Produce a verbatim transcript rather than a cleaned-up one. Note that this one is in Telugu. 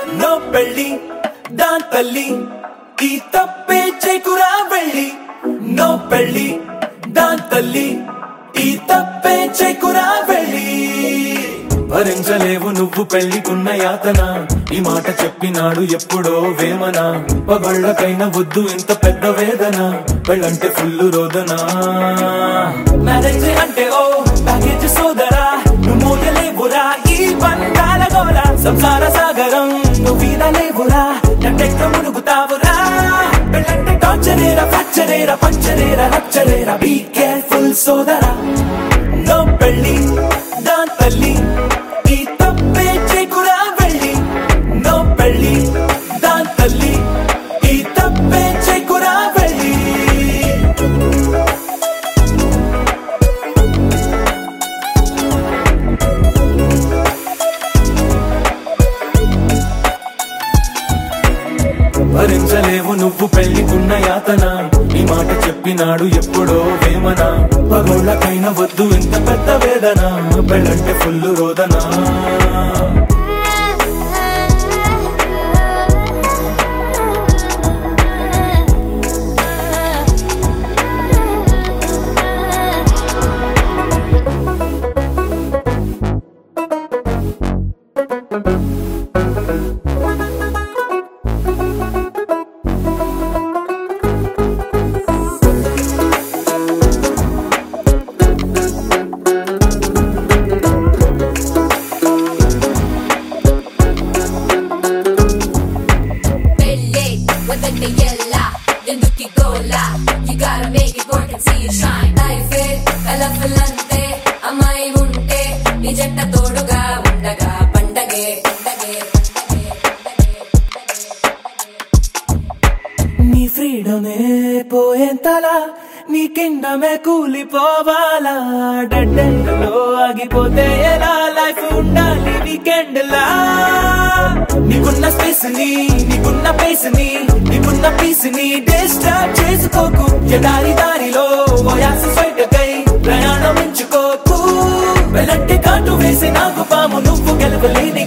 నో పెళ్ళి దాన్ తల్లి ఈ తప్పే చేకురా వెళ్ళి నో పెళ్ళి దాన్ తల్లి ఈ తప్పే చేకురా వెళ్ళి భరించలేవు నువ్వు పెళ్లికున్న యాతన ఈ మాట చెప్పినాడు ఎప్పుడో వేమన పగళ్ళకైనా వద్దు ఇంత పెద్ద వేదన పెళ్ళంటే ఫుల్లు రోదన మ్యారేజ్ అంటే ఓ ప్యాకేజ్ సోదరా నువ్వు మోయలేవురా ఈ బంధాల గోల సంసార సాగరం నువ్వు ఈదలేవురా నట్టెక్క మునుగుతావురా పెళ్ళంటే టార్చరేరా ఫ్రాక్చరేరా పంచరేరా రచ్చరేరా బీ కేర్ఫుల్ సోదరా నో పెళ్ళి దాన్ తల్లి ఈ తప్పే చేకురా వెళ్ళి నో పెళ్ళి దాన్ తల్లి ఈ తప్పే చేకురా వెళ్ళి భరించలేవు నువ్వు పెళ్లికున్న యాతన ఈ మాట చెప్పినాడు ఎప్పుడో వేమన పగోళ్ళకైనా వద్దు ఇంత పెద్ద వేదన పెళ్ళంటే ఫుల్లు రోదన You gotta make it work and see it shine. Life is colorful ante amai unte ni jetta toduga undaga pandage pandage నీ ఫ్రీడమే పోయేంతలా నీ కిండమే కూలిపోవాలా డెడ్ ఎండ్ లో ఆగిపోతే ఎలా లైఫ్ ఉండాలి వీకెండ్ లా నీకున్న స్పేస్ ని నీకున్న పేస్ ని నీకున్న పీస్ ని డిస్టర్బ్ చేసుకోకు ఎదారి దారిలో వయాస సైటకై ప్రయాణం ఎంచుకోకు వెళ్ళంటే కాటు వేసి నాకు పాము నువ్వు గెలవలేని